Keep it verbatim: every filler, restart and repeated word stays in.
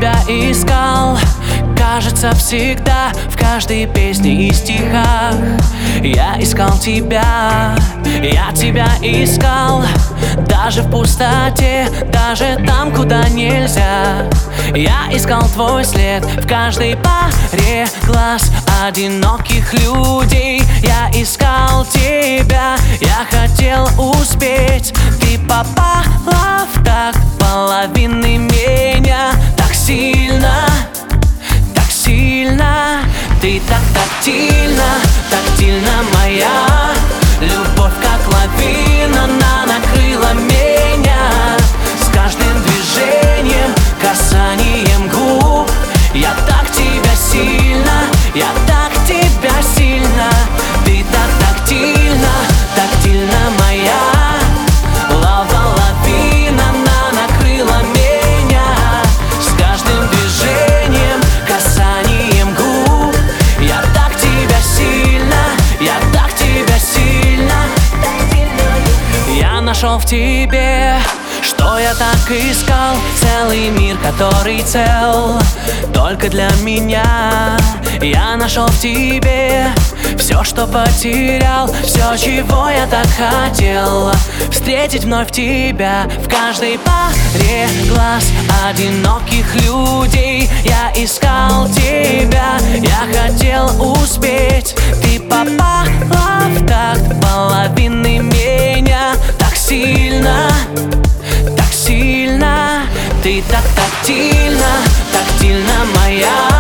тебя искал, кажется, всегда, в каждой песне и стихах. Я искал тебя, я тебя искал, даже в пустоте, даже там, куда нельзя. Я искал твой след в каждой паре глаз одиноких людей. Я искал тебя, я хотел успеть. Ты попала в так половины меня, так сильно, так сильно. Ты так тактильна, тактильна моя. Любовь как лавина, она накрыла меня. С каждым движением, касанием губ я так тебя сильно, я так тебя сильно. Ты так тактильна, тактильна моя. Лава лавина, она накрыла меня. С каждым движением, касанием губ я так тебя сильно, я так тебя сильно. Я нашел в тебе, что я так искал, целый мир, который цел только для меня. Я нашел в тебе все, что потерял, все, чего я так хотел. Встретить вновь тебя в каждой паре глаз одиноких людей. Я искал тебя, я хотел успеть. Ты попала в такт половины меня, так сильно, так сильно. Ты так тактильна, тактильна моя.